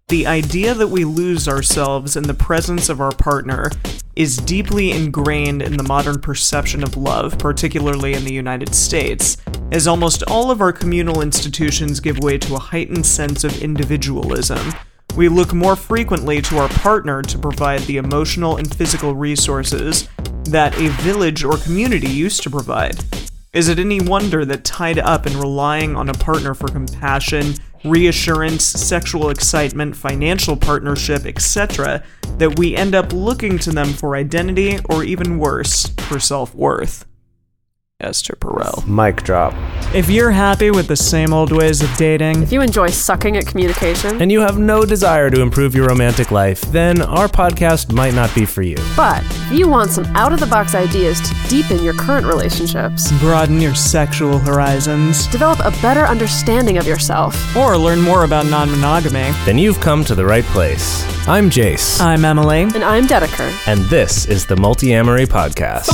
The idea that we lose ourselves in the presence of our partner is deeply ingrained in the modern perception of love, particularly in the United States, as almost all of our communal institutions give way to a heightened sense of individualism. We look more frequently to our partner to provide the emotional and physical resources that a village or community used to provide. Is it any wonder that tied up in relying on a partner for compassion, reassurance, sexual excitement, financial partnership, etc., that we end up looking to them for identity, or even worse, for self-worth? Esther Perel. Mic drop. If you're happy with the same old ways of dating, if you enjoy sucking at communication, and you have no desire to improve your romantic life, then our podcast might not be for you. But if you want some out-of-the-box ideas to deepen your current relationships, broaden your sexual horizons, develop a better understanding of yourself, or learn more about non-monogamy, then you've come to the right place. I'm Jace. I'm Emily. And I'm Dedeker. And this is the Multi-Amory Podcast.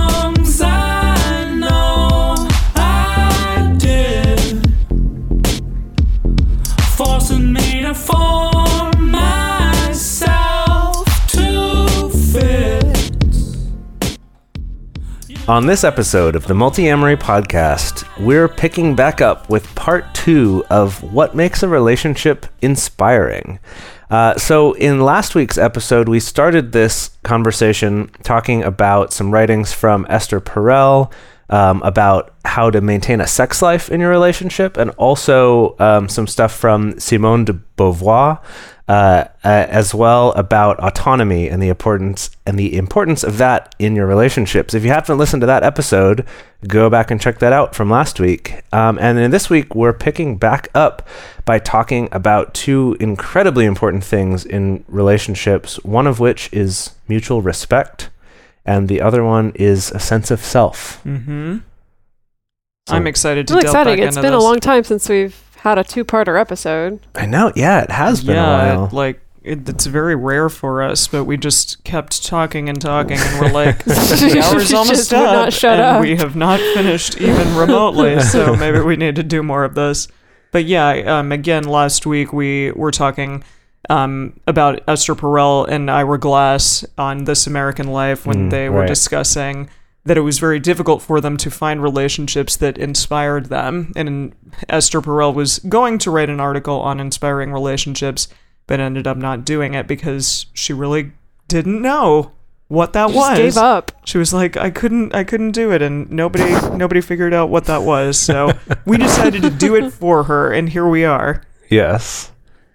On this episode of the Multi-Amory Podcast, we're picking back up with part 2 of what makes a relationship inspiring. So in last week's episode, we started this conversation talking about some writings from Esther Perel, about how to maintain a sex life in your relationship, and also some stuff from Simone de Beauvoir, as well about autonomy and the importance of that in your relationships. If you haven't listened to that episode, go back and check that out from last week. And then this week, we're picking back up by talking about 2 incredibly important things in relationships, one of which is mutual respect, and the other one is a sense of self. Mm-hmm. So I'm excited to delve back into this. It's been a long time since we've had a 2-parter episode. I know, yeah, it has been a while. It's very rare for us, but we just kept talking, and we're like, the hour's almost up, and we have not finished even remotely, so maybe we need to do more of this. But yeah, again, last week we were talking about Esther Perel and Ira Glass on This American Life when they were discussing that it was very difficult for them to find relationships that inspired them. And Esther Perel was going to write an article on inspiring relationships, but ended up not doing it because she really didn't know what that was. Just gave up. She was like, I couldn't do it, and nobody figured out what that was. So we decided to do it for her, and here we are. Yes.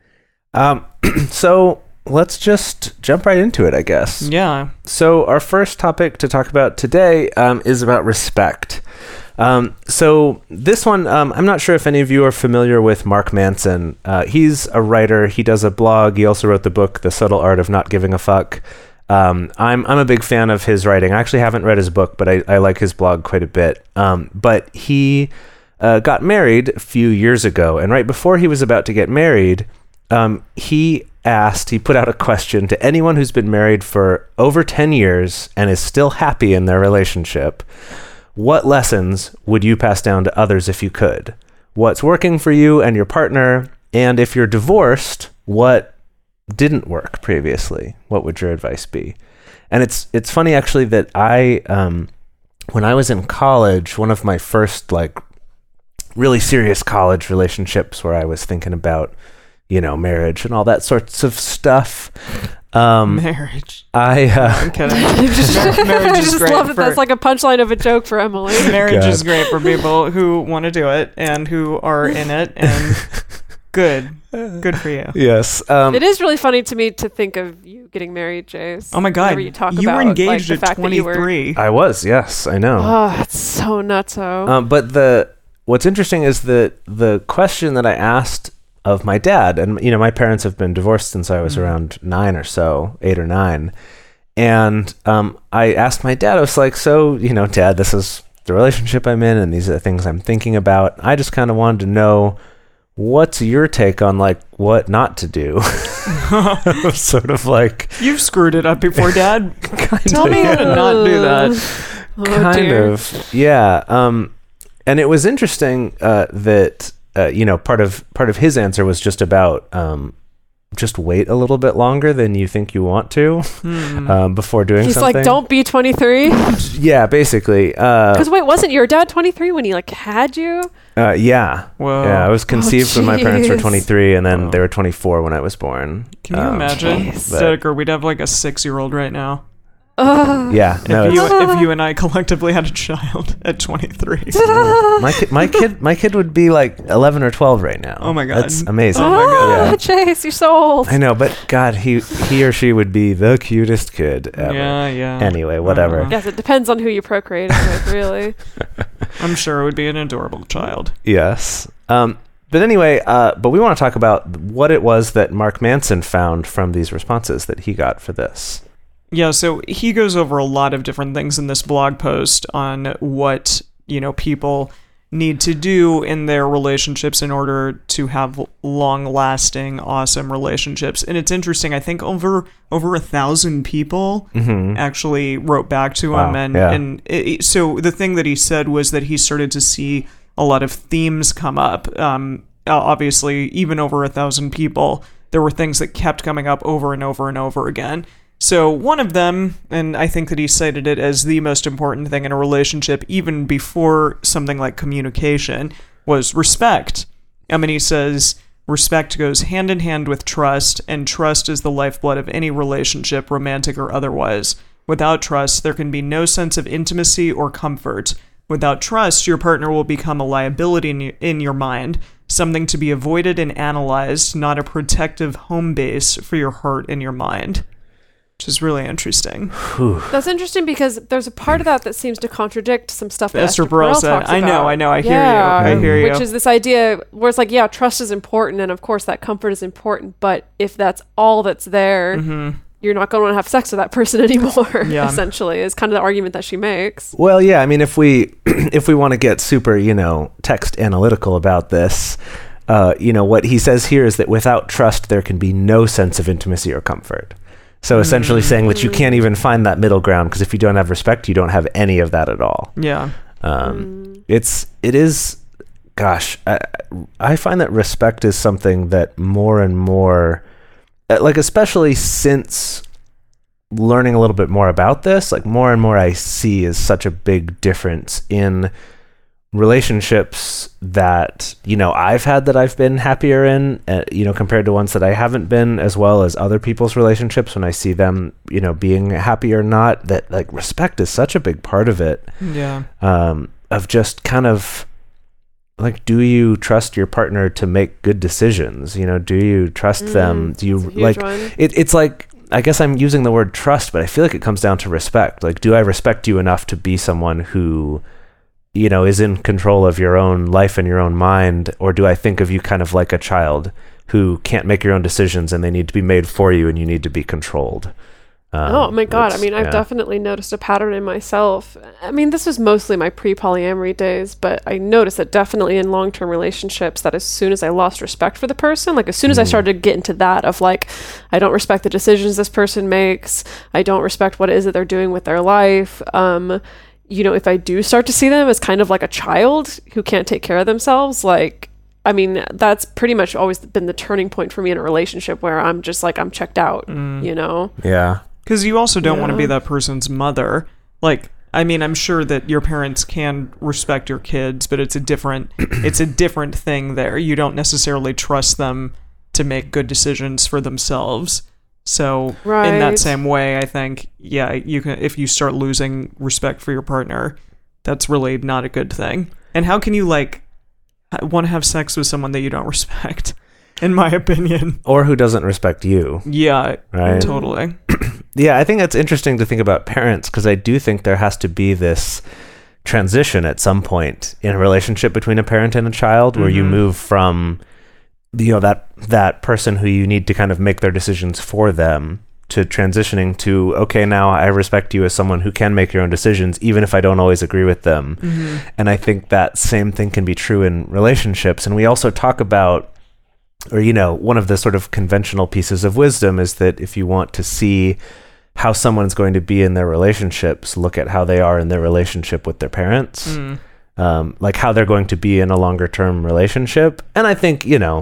So let's just jump right into it, I guess. Yeah. So our first topic to talk about today is about respect. So this one, I'm not sure if any of you are familiar with Mark Manson. He's a writer. He does a blog. He also wrote the book, The Subtle Art of Not Giving a Fuck. I'm a big fan of his writing. I actually haven't read his book, but I like his blog quite a bit. But he got married a few years ago, and right before he was about to get married, he put out a question to anyone who's been married for over 10 years and is still happy in their relationship. What lessons would you pass down to others if you could? What's working for you and your partner? And if you're divorced, what didn't work previously? What would your advice be? And it's funny actually that when I was in college, one of my first really serious college relationships where I was thinking about marriage and all that sorts of stuff. Marriage. I'm kidding. Marriage is great. Love that that's like a punchline of a joke for Emily. Marriage is great for people who want to do it and who are in it, and good for you. Yes. It is really funny to me to think of you getting married, Jace. Oh my God. You were engaged at 23. I was, yes, I know. Oh, that's so nutso. But what's interesting is that the question that I asked of my dad, and my parents have been divorced since I was around 9 or so, 8 or 9, and I asked my dad, I was like, so Dad, this is the relationship I'm in, and these are the things I'm thinking about. I just kind of wanted to know, what's your take on what not to do? Sort of like, you've screwed it up before, Dad. Tell me how to not do that. Kind of, yeah. And it was interesting that part of his answer was just about just wait a little bit longer than you think you want to before doing He's something. like, don't be 23. Yeah, basically. Because wait, wasn't your dad 23 when he like had you? Yeah. Whoa. Yeah, I was conceived when my parents were jeez. 23, and then they were 24 when I was born. Can you imagine? Jeez. Dedeker, we'd have like a 6-year-old right now. Yeah, no, If you and I collectively had a child at 23. my kid would be like 11 or 12 right now. Oh my God. That's amazing. Oh my God. Yeah. Chase, you're so old. I know, but God, he or she would be the cutest kid ever. Yeah. Anyway, whatever. Yes, it depends on who you procreated with, really. I'm sure it would be an adorable child. Yes. But anyway, but we want to talk about what it was that Mark Manson found from these responses that he got for this. Yeah, so he goes over a lot of different things in this blog post on what, people need to do in their relationships in order to have long-lasting, awesome relationships. And it's interesting, I think over 1,000 people actually wrote back to him. And so the thing that he said was that he started to see a lot of themes come up. Obviously, even over 1,000 people, there were things that kept coming up over and over and over again. So one of them, and I think that he cited it as the most important thing in a relationship, even before something like communication, was respect. I mean, he says, respect goes hand in hand with trust, and trust is the lifeblood of any relationship, romantic or otherwise. Without trust, there can be no sense of intimacy or comfort. Without trust, your partner will become a liability in your mind, something to be avoided and analyzed, not a protective home base for your heart and your mind. Which is really interesting. That's interesting because there's a part of that seems to contradict some stuff that Esther Perel said. talks I know. about. I hear you. Which is this idea where it's like, yeah, trust is important, and of course that comfort is important, but if that's all that's there, you're not going to want to have sex with that person anymore, essentially, is kind of the argument that she makes. Well, yeah, I mean, if we want to get super, text analytical about this, what he says here is that without trust, there can be no sense of intimacy or comfort. So essentially saying that you can't even find that middle ground, because if you don't have respect, you don't have any of that at all. Yeah. It is, gosh, I find that respect is something that more and more, like especially since learning a little bit more about this, like more and more I see is such a big difference in relationships that I've had that I've been happier in compared to ones that I haven't been, as well as other people's relationships when I see them being happy or not, that like respect is such a big part of it. Of just kind of like, do you trust your partner to make good decisions? Do you trust them? Do you like it's like, I guess I'm using the word trust, but I feel like it comes down to respect. Like, do I respect you enough to be someone who is in control of your own life and your own mind? Or do I think of you kind of like a child who can't make your own decisions and they need to be made for you and you need to be controlled? Oh my God. I mean, I've definitely noticed a pattern in myself. I mean, this was mostly my pre-polyamory days, but I noticed that definitely in long-term relationships that as soon as I lost respect for the person, like as soon as I started to get into that of like, I don't respect the decisions this person makes, I don't respect what it is that they're doing with their life, if I do start to see them as kind of like a child who can't take care of themselves, like, I mean, that's pretty much always been the turning point for me in a relationship where I'm just like, I'm checked out, Yeah. Because you also don't want to be that person's mother. Like, I mean, I'm sure that your parents can respect your kids, but it's a different thing there. You don't necessarily trust them to make good decisions for themselves. So in that same way, I think, you can, if you start losing respect for your partner, that's really not a good thing. And how can you want to have sex with someone that you don't respect? In my opinion. Or who doesn't respect you. Yeah, right? Totally. Yeah, I think that's interesting to think about parents, because I do think there has to be this transition at some point in a relationship between a parent and a child where you move from that person who you need to kind of make their decisions for them to transitioning to, okay, now I respect you as someone who can make your own decisions, even if I don't always agree with them. And I think that same thing can be true in relationships. And we also talk about, or, one of the sort of conventional pieces of wisdom is that if you want to see how someone's going to be in their relationships, look at how they are in their relationship with their parents, like how they're going to be in a longer term relationship. And I think,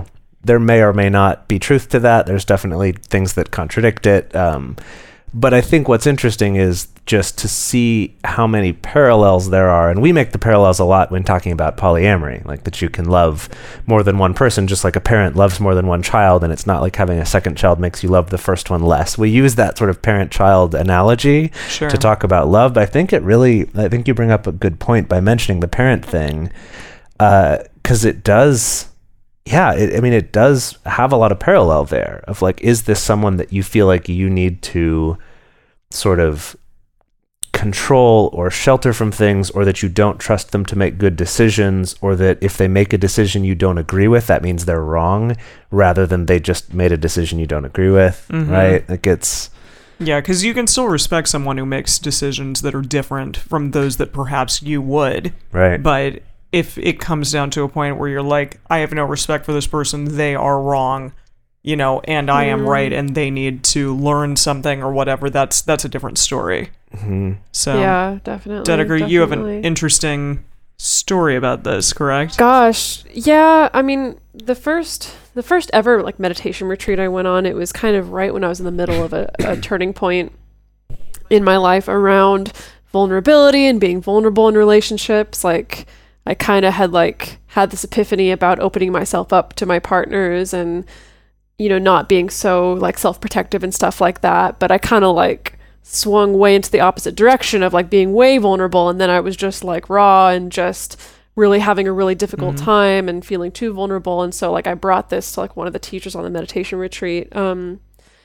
there may or may not be truth to that. There's definitely things that contradict it. But I think what's interesting is just to see how many parallels there are. And we make the parallels a lot when talking about polyamory, like that you can love more than one person, just like a parent loves more than one child. And it's not like having a second child makes you love the first one less. We use that sort of parent-child analogy to talk about love. But I think you bring up a good point by mentioning the parent thing, because it does... it does have a lot of parallel there of like, is this someone that you feel like you need to sort of control or shelter from things, or that you don't trust them to make good decisions, or that if they make a decision you don't agree with, that means they're wrong, rather than they just made a decision you don't agree with, right? Like it's... Yeah, because you can still respect someone who makes decisions that are different from those that perhaps you would. Right. But if it comes down to a point where you're like, I have no respect for this person, they are wrong, and I am right, and they need to learn something or whatever, that's a different story. So yeah, definitely. Dedeker, you have an interesting story about this, correct? Gosh, yeah. I mean, the first ever like meditation retreat I went on, it was kind of right when I was in the middle of a turning point in my life around vulnerability and being vulnerable in relationships. Like, I kind of had this epiphany about opening myself up to my partners and, not being so like self-protective and stuff like that. But I kind of like swung way into the opposite direction of like being way vulnerable. And then I was just like raw and just really having a really difficult time and feeling too vulnerable. And so like I brought this to like one of the teachers on the meditation retreat. And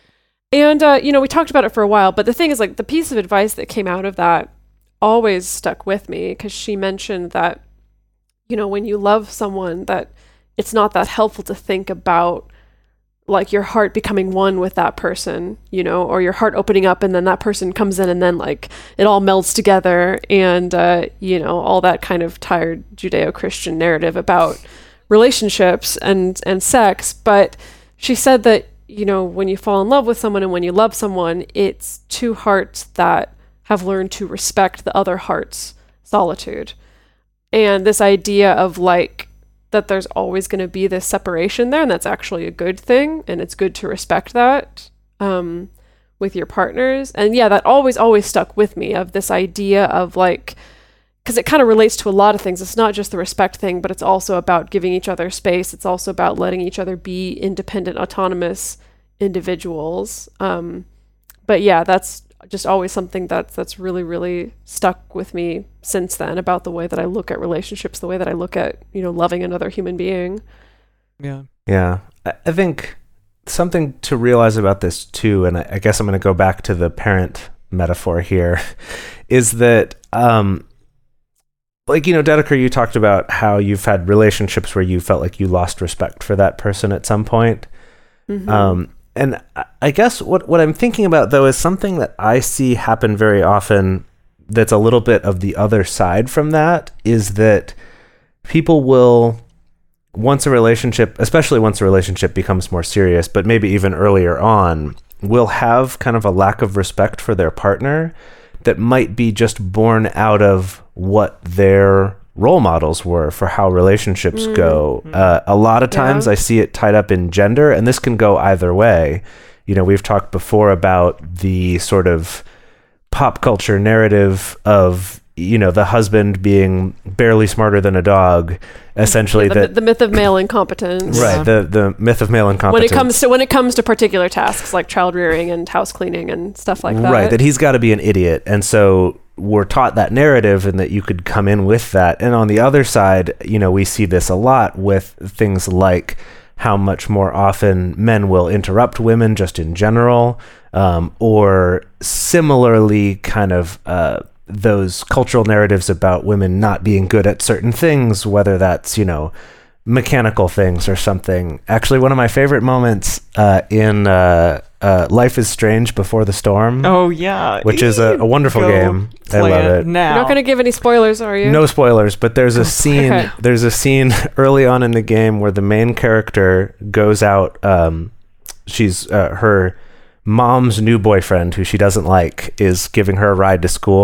we talked about it for a while, but the thing is like the piece of advice that came out of that always stuck with me, because she mentioned that, when you love someone, that it's not that helpful to think about like your heart becoming one with that person, or your heart opening up and then that person comes in and then like it all melds together and, all that kind of tired Judeo-Christian narrative about relationships and sex. But she said that, when you fall in love with someone and when you love someone, it's two hearts that have learned to respect the other heart's solitude. And this idea of like, that there's always going to be this separation there, and that's actually a good thing, and it's good to respect that with your partners. And yeah, that always stuck with me, of this idea of like, because it kind of relates to a lot of things. It's not just the respect thing, but it's also about giving each other space. It's also about letting each other be independent, autonomous individuals. But yeah, that's just always something that's really, really stuck with me since then, about the way that I look at relationships, the way that I look at, loving another human being. Yeah. Yeah. I think something to realize about this too, and I guess I'm going to go back to the parent metaphor here, is that, Dedeker, you talked about how you've had relationships where you felt like you lost respect for that person at some point. And I guess what I'm thinking about, though, is something that I see happen very often that's a little bit of the other side from that, is that people will, especially once a relationship becomes more serious, but maybe even earlier on, will have kind of a lack of respect for their partner that might be just born out of what their role models were for how relationships go. A lot of times I see it tied up in gender, and this can go either way. We've talked before about the sort of pop culture narrative of, the husband being barely smarter than a dog, essentially. The myth of male incompetence. Right, the myth of male incompetence. When it comes to particular tasks like child rearing and house cleaning and stuff like that. Right, that he's got to be an idiot. And so we're taught that narrative, and that you could come in with that. And on the other side, we see this a lot with things like how much more often men will interrupt women just in general, or similarly kind of those cultural narratives about women not being good at certain things, whether that's, mechanical things or something. Actually, one of my favorite moments in Life is Strange Before the Storm. Oh, yeah. Which is a wonderful game. I love it. Now. You're not going to give any spoilers, are you? No spoilers, but there's a scene. Okay. There's a scene early on in the game where the main character goes out. She's her mom's new boyfriend, who she doesn't like, is giving her a ride to school.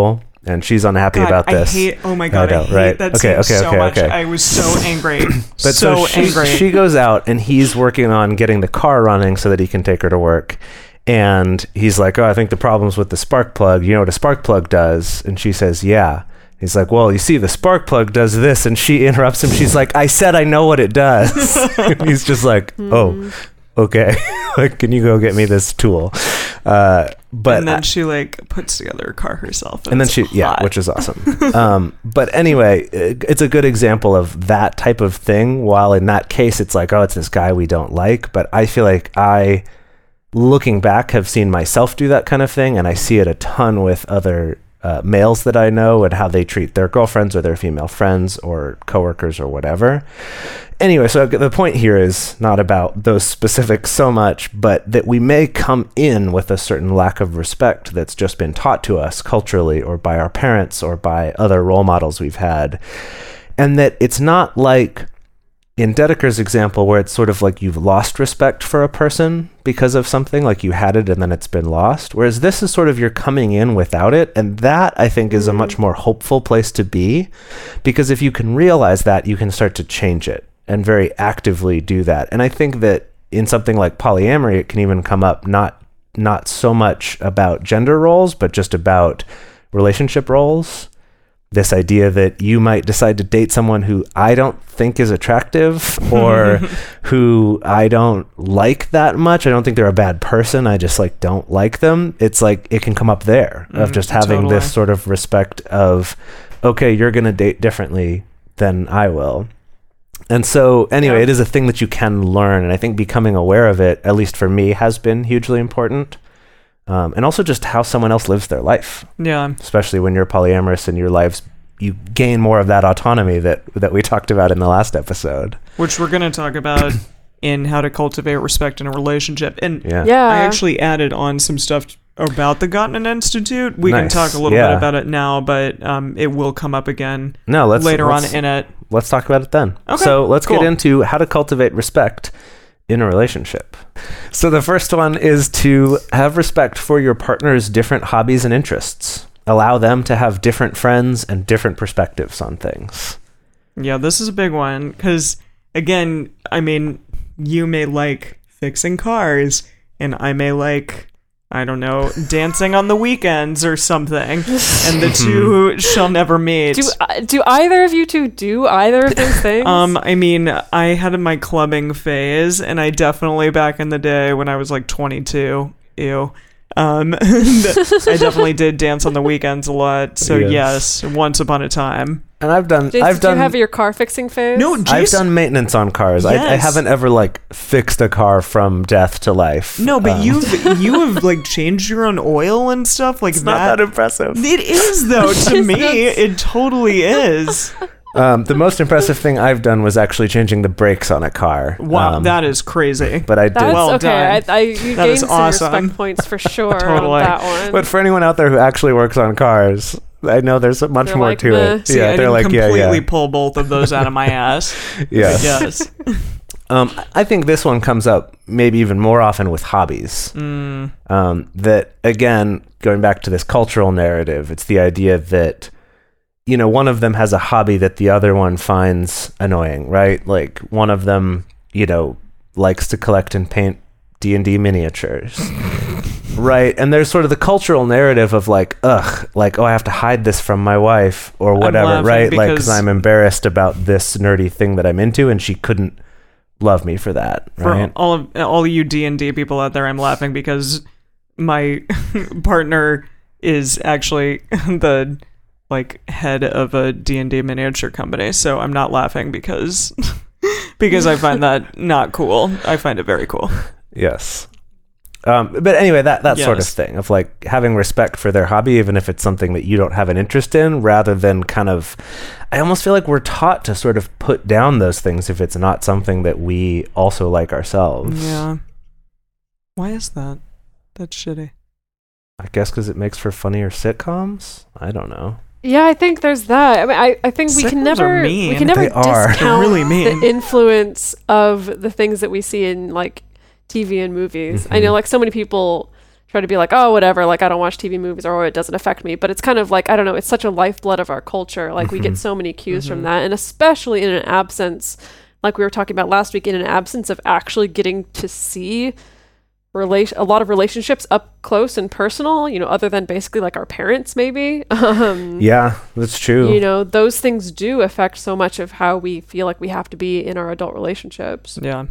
and she's unhappy about this. Oh my God, I hate that scene so much. I was so angry. But so she goes out, and he's working on getting the car running so that he can take her to work. And he's like, oh, I think the problem's with the spark plug. You know what a spark plug does? And she says, yeah. He's like, well, you see, the spark plug does this. And she interrupts him. She's like, I said I know what it does. And he's just like, oh, okay. Like, can you go get me this tool? But and then she like puts together a car herself, and then she which is awesome. But anyway, it's a good example of that type of thing. While in that case, it's like, oh, it's this guy we don't like. But I feel like looking back, have seen myself do that kind of thing, and I see it a ton with other males that I know and how they treat their girlfriends or their female friends or coworkers or whatever. Anyway, so the point here is not about those specifics so much, but that we may come in with a certain lack of respect that's just been taught to us culturally or by our parents or by other role models we've had. And that it's not like in Dedeker's example where it's sort of like you've lost respect for a person because of something, like you had it and then it's been lost. Whereas this is sort of you're coming in without it. And that, I think, is a much more hopeful place to be, because if you can realize that, you can start to change it and very actively do that. And I think that in something like polyamory, it can even come up not so much about gender roles, but just about relationship roles. This idea that you might decide to date someone who I don't think is attractive or who I don't like that much. I don't think they're a bad person. I just like don't like them. It's like it can come up there of just having this sort of respect of, okay, you're going to date differently than I will. And so anyway, it is a thing that you can learn. And I think becoming aware of it, at least for me, has been hugely important. And also just how someone else lives their life. Yeah. Especially when you're polyamorous and your lives, you gain more of that autonomy that we talked about in the last episode. Which we're going to talk about in How to Cultivate Respect in a Relationship. And I actually added on some stuff about the Gottman Institute. We can talk a little bit about it now, but it will come up again later on in it. Let's talk about it then. Okay, so let's get into how to cultivate respect in a relationship. So the first one is to have respect for your partner's different hobbies and interests. Allow them to have different friends and different perspectives on things. Yeah, this is a big one because, again, I mean, you may like fixing cars and I may like, I don't know, dancing on the weekends or something, and the two shall never meet. Do either of you two do either of those things? I mean, I had my clubbing phase, and I definitely, back in the day when I was like 22, I definitely did dance on the weekends a lot. So yes, once upon a time. And I've done. Jason, did you have your car fixing phase? No, I've done maintenance on cars. Yes. I haven't ever like fixed a car from death to life. No, but you have like changed your own oil and stuff like it's that. Not that impressive. It is though. To me, it totally is. The most impressive thing I've done was actually changing the brakes on a car. Wow, that is crazy. But I did. Well done. You gained some awesome. Respect points for sure totally. On that one. But for anyone out there who actually works on cars, I know there's much more like, to it. See, I didn't completely pull both of those out of my ass. Yes. I think this one comes up maybe even more often with hobbies. That, again, going back to this cultural narrative, it's the idea that, you know, one of them has a hobby that the other one finds annoying, right? Like one of them, you know, likes to collect and paint D&D miniatures. Right. And there's sort of the cultural narrative of like, oh, I have to hide this from my wife or whatever, right? Like, because I'm embarrassed about this nerdy thing that I'm into and she couldn't love me for that. Right? For all you D&D people out there, I'm laughing because my partner is actually the head of a D&D miniature company. So I'm not laughing because I find that not cool. I find it very cool. Yes. But anyway, that sort of thing of like having respect for their hobby, even if it's something that you don't have an interest in, rather than kind of, I almost feel like we're taught to sort of put down those things if it's not something that we also like ourselves. Yeah. Why is that? That's shitty. I guess because it makes for funnier sitcoms? I don't know. Yeah, I think there's that. I mean, I think we can never discount really mean. The influence of the things that we see in like TV and movies. I know like so many people try to be like, oh, whatever, like I don't watch TV movies or it doesn't affect me. But it's kind of like, I don't know, it's such a lifeblood of our culture. Like we get so many cues from that. And especially in an absence, like we were talking about last week, in an absence of actually getting to see a lot of relationships up close and personal, other than basically like our parents maybe. Yeah, that's true. Those things do affect so much of how we feel like we have to be in our adult relationships. Yeah.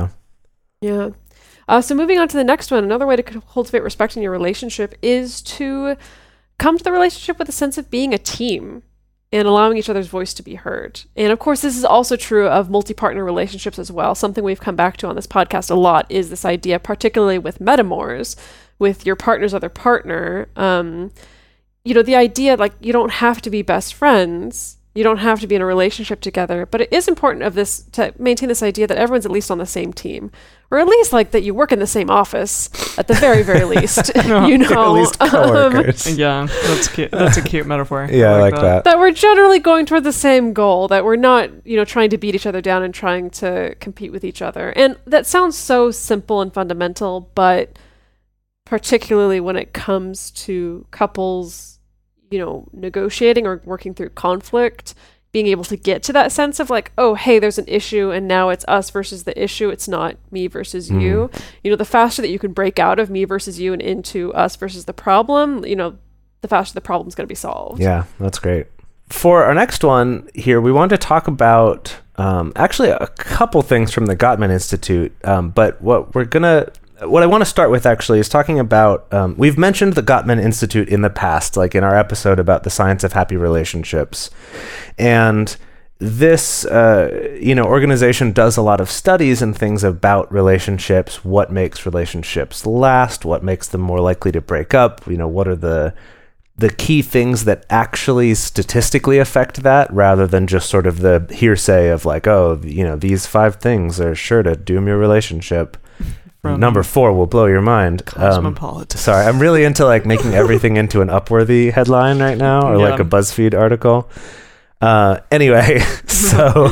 So moving on to the next one, another way to cultivate respect in your relationship is to come to the relationship with a sense of being a team and allowing each other's voice to be heard. And of course, this is also true of multi-partner relationships as well. Something we've come back to on this podcast a lot is this idea, particularly with metamors, with your partner's other partner. The idea, like, you don't have to be best friends. You don't have to be in a relationship together, but it is important to maintain this idea that everyone's at least on the same team, or at least like that you work in the same office at the very, very least. At least coworkers. Yeah, that's cute. That's a cute metaphor. Yeah, I like that. That we're generally going toward the same goal. That we're not, trying to beat each other down and trying to compete with each other. And that sounds so simple and fundamental, but particularly when it comes to couples, negotiating or working through conflict, being able to get to that sense of like, oh, hey, there's an issue and now it's us versus the issue. It's not me versus you. The faster that you can break out of me versus you and into us versus the problem, the faster the problem's going to be solved. Yeah, that's great. For our next one here, we want to talk about actually a couple things from the Gottman Institute, but what I want to start with actually is talking about, we've mentioned the Gottman Institute in the past, like in our episode about the science of happy relationships. And this, organization does a lot of studies and things about relationships, what makes relationships last, what makes them more likely to break up, what are the key things that actually statistically affect that, rather than just sort of the hearsay of like, oh, these 5 things are sure to doom your relationship. Number 4 will blow your mind. Cosmopolitan. Sorry, I'm really into like making everything into an Upworthy headline right now, or like a BuzzFeed article. Anyway, so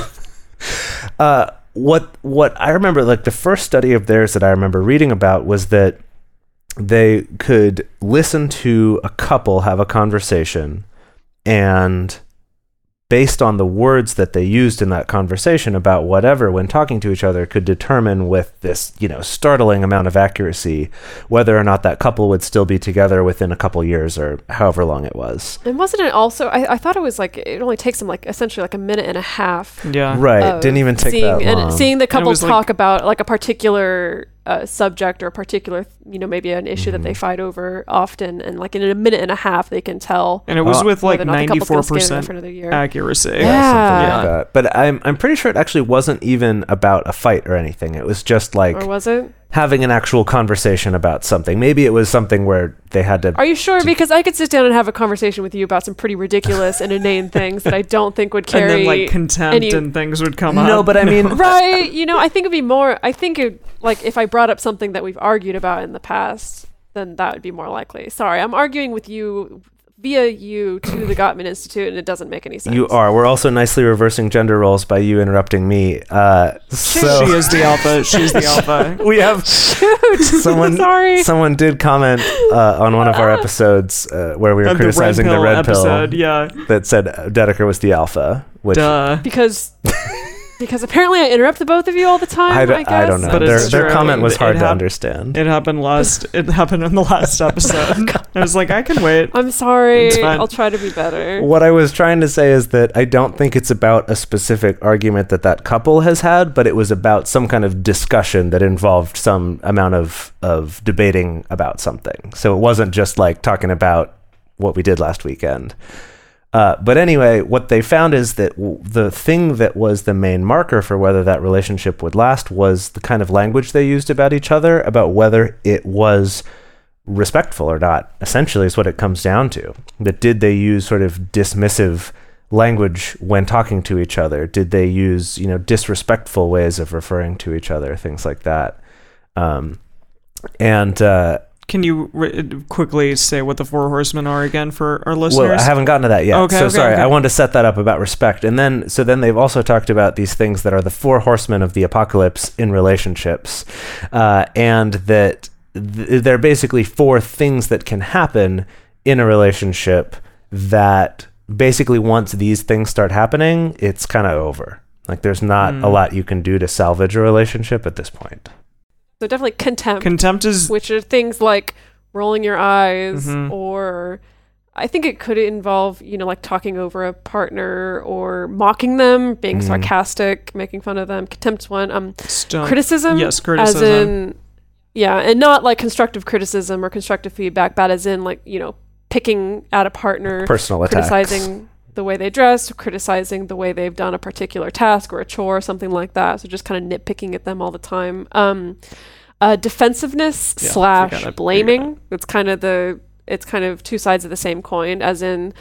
what I remember, like the first study of theirs that I remember reading about was that they could listen to a couple have a conversation, and based on the words that they used in that conversation about whatever when talking to each other, could determine with this, startling amount of accuracy whether or not that couple would still be together within a couple years or however long it was. And wasn't it also, I thought it was like, it only takes them like essentially like a minute and a half. Yeah. Right. Didn't even take that long. And seeing the couple talk about like a particular subject or a particular, maybe an issue that they fight over often, and like in a minute and a half they can tell. And it was with like 94% accuracy. Yeah, something like that. But I'm pretty sure it actually wasn't even about a fight or anything. It was just like, or was it having an actual conversation about something? Maybe it was something where they had to. Are you sure? Because I could sit down and have a conversation with you about some pretty ridiculous and inane things that I don't think would carry. And then like contempt and things would come up. No, but I mean, right? I think it'd be more. I think like if I brought up something that we've argued about in the past, then that would be more likely. Sorry, I'm arguing with you via you to the Gottman Institute, and it doesn't make any sense. You are. We're also nicely reversing gender roles by you interrupting me. She is the alpha. She's the alpha. We have someone did comment on one of our episodes where we were criticizing the red pill episode, yeah, that said Dedeker was the alpha. Which Because apparently I interrupt the both of you all the time. I guess. I don't know. But their comment was hard to understand. It happened in the last episode. I was like, I can wait. I'm sorry. I'll try to be better. What I was trying to say is that I don't think it's about a specific argument that couple has had, but it was about some kind of discussion that involved some amount of debating about something. So it wasn't just like talking about what we did last weekend. But anyway, what they found is that the thing that was the main marker for whether that relationship would last was the kind of language they used about each other, about whether it was respectful or not, essentially is what it comes down to. That did they use sort of dismissive language when talking to each other? Did they use, disrespectful ways of referring to each other, things like that? Can you quickly say what the 4 horsemen are again for our listeners? Well, I haven't gotten to that yet. Okay, sorry. I wanted to set that up about respect. And then they've also talked about these things that are the 4 horsemen of the apocalypse in relationships. And that there are basically 4 things that can happen in a relationship that basically once these things start happening, it's kind of over. Like there's not a lot you can do to salvage a relationship at this point. So definitely contempt. Contempt is... Which are things like rolling your eyes, or I think it could involve, like talking over a partner or mocking them, being sarcastic, making fun of them. Contempt's one. Criticism. Yes, criticism. As in, and not like constructive criticism or constructive feedback, but as in like, picking at a partner. Personal attacks. Criticizing the way they dress, criticizing the way they've done a particular task or a chore, something like that. So just kind of nitpicking at them all the time. Defensiveness / blaming. It's kind of 2 sides of the same coin, as in,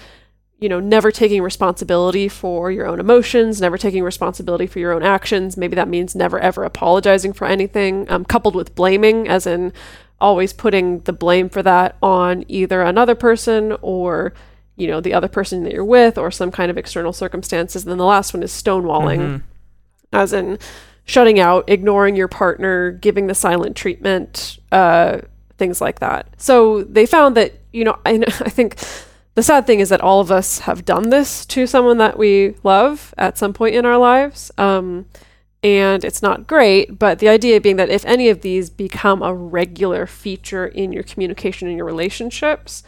never taking responsibility for your own emotions, never taking responsibility for your own actions. Maybe that means never ever apologizing for anything. Coupled with blaming, as in always putting the blame for that on either another person or the other person that you're with, or some kind of external circumstances. And then the last one is stonewalling, as in shutting out, ignoring your partner, giving the silent treatment, things like that. So they found that, I think the sad thing is that all of us have done this to someone that we love at some point in our lives. And it's not great, but the idea being that if any of these become a regular feature in your communication in your relationships,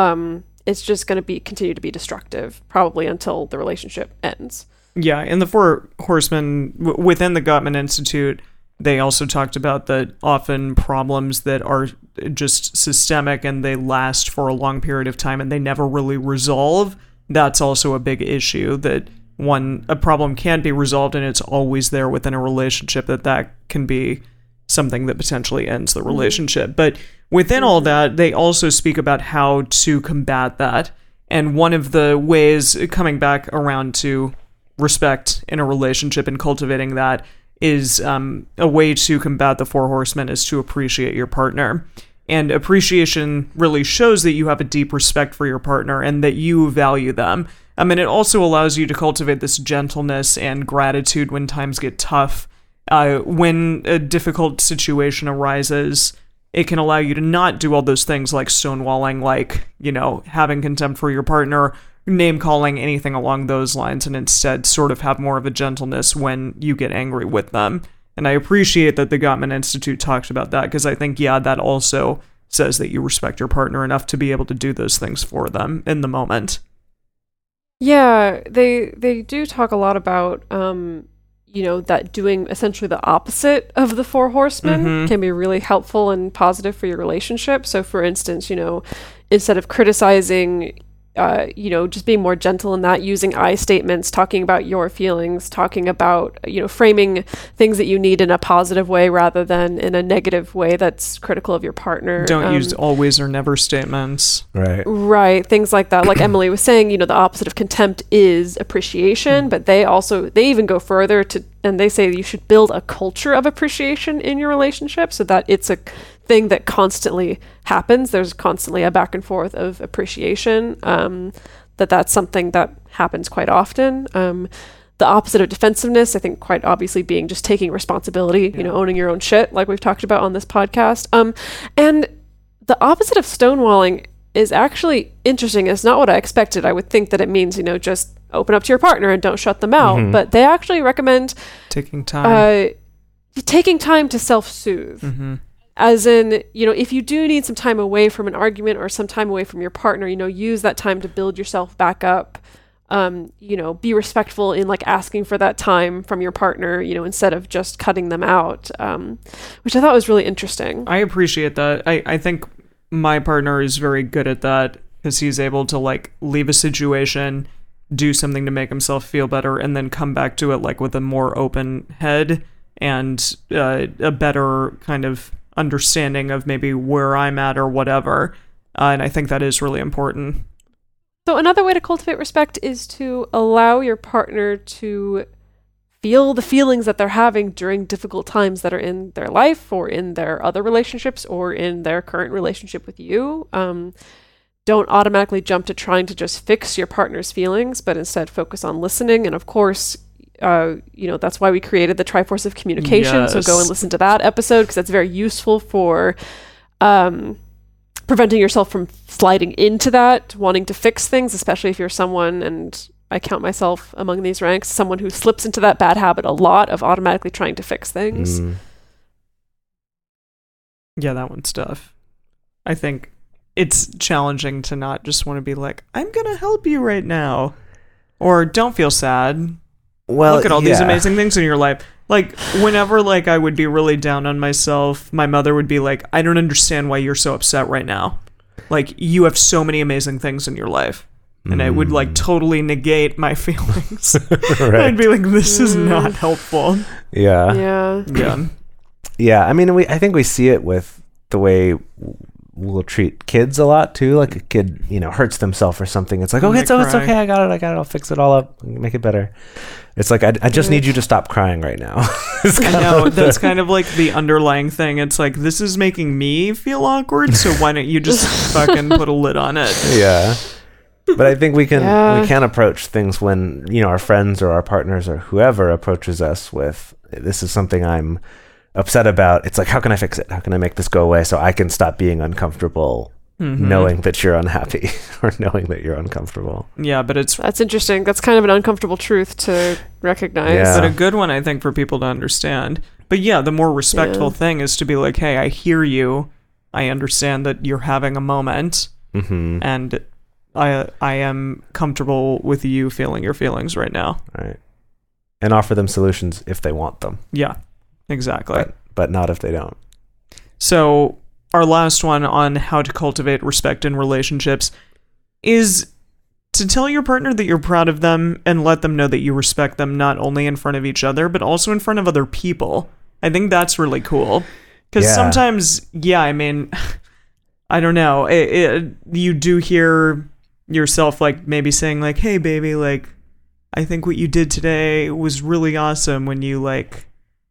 it's just going to continue to be destructive, probably until the relationship ends. Yeah, in the 4 Horsemen, within the Gottman Institute, they also talked about that often problems that are just systemic and they last for a long period of time and they never really resolve. That's also a big issue, that a problem can be resolved and it's always there within a relationship, that can be something that potentially ends the relationship. But within all that, they also speak about how to combat that. And one of the ways, coming back around to respect in a relationship and cultivating that, is a way to combat the 4 Horsemen is to appreciate your partner. And appreciation really shows that you have a deep respect for your partner and that you value them. It also allows you to cultivate this gentleness and gratitude when times get tough. When a difficult situation arises, it can allow you to not do all those things like stonewalling, like, having contempt for your partner, name-calling, anything along those lines, and instead sort of have more of a gentleness when you get angry with them. And I appreciate that the Gottman Institute talked about that, because I think, that also says that you respect your partner enough to be able to do those things for them in the moment. Yeah, they do talk a lot about, that doing essentially the opposite of the 4 Horsemen can be really helpful and positive for your relationship. So, for instance, instead of criticizing, just being more gentle in that, using I statements, talking about your feelings, talking about, framing things that you need in a positive way rather than in a negative way that's critical of your partner. Don't use always or never statements. Right. Things like that. Like Emily was saying, the opposite of contempt is appreciation, but they even go further and they say you should build a culture of appreciation in your relationship so that it's a thing that constantly happens. There's constantly a back and forth of appreciation, that's something that happens quite often. The opposite of defensiveness, I think quite obviously being just taking responsibility, owning your own shit, like we've talked about on this podcast. And the opposite of stonewalling is actually interesting. It's not what I expected. I would think that it means, just open up to your partner and don't shut them out. But they actually recommend taking time to self-soothe. As in, if you do need some time away from an argument or some time away from your partner, use that time to build yourself back up. Be respectful in like asking for that time from your partner, instead of just cutting them out, which I thought was really interesting. I appreciate that. I think my partner is very good at that, because he's able to like leave a situation, do something to make himself feel better, and then come back to it like with a more open head and a better kind of understanding of maybe where I'm at or whatever. And I think that is really important. So another way to cultivate respect is to allow your partner to feel the feelings that they're having during difficult times that are in their life or in their other relationships or in their current relationship with you. Don't automatically jump to trying to just fix your partner's feelings, but instead focus on listening. And of course, that's why we created the Triforce of Communication. Yes. So go and listen to that episode, because that's very useful for preventing yourself from sliding into that, wanting to fix things, especially if you're someone, and I count myself among these ranks, someone who slips into that bad habit a lot of automatically trying to fix things. Yeah, that one's tough. I think it's challenging to not just want to be like, I'm going to help you right now. Or don't feel sad. Well, look at all these amazing things in your life. Like, whenever like I would be really down on myself, my mother would be like, I don't understand why you're so upset right now. Like, you have so many amazing things in your life. And I would like totally negate my feelings. Right. I'd be like, this is not helpful. Yeah. I mean, I think we see it with the way we'll treat kids a lot too. Like a kid, hurts themselves or something. It's like, okay, it's okay. I got it. I'll fix it all up. Make it better. It's like, I just need you to stop crying right now. I know, that's kind of like the underlying thing. It's like, this is making me feel awkward, so why don't you just fucking put a lid on it? Yeah. But I think we can approach things when, our friends or our partners or whoever approaches us with, this is something I'm upset about. It's like, how can I fix it? How can I make this go away so I can stop being uncomfortable knowing that you're unhappy or knowing that you're uncomfortable? Yeah, but that's interesting. That's kind of an uncomfortable truth to recognize. Yeah. But a good one, I think, for people to understand. But yeah, the more respectful thing is to be like, hey, I hear you. I understand that you're having a moment. And I am comfortable with you feeling your feelings right now. Right. And offer them solutions if they want them. Yeah, exactly. But not if they don't. So our last one on how to cultivate respect in relationships is to tell your partner that you're proud of them and let them know that you respect them not only in front of each other, but also in front of other people. I think that's really cool. Because sometimes, I mean, I don't know. You do hear yourself like maybe saying like, hey baby, like I think what you did today was really awesome when you like,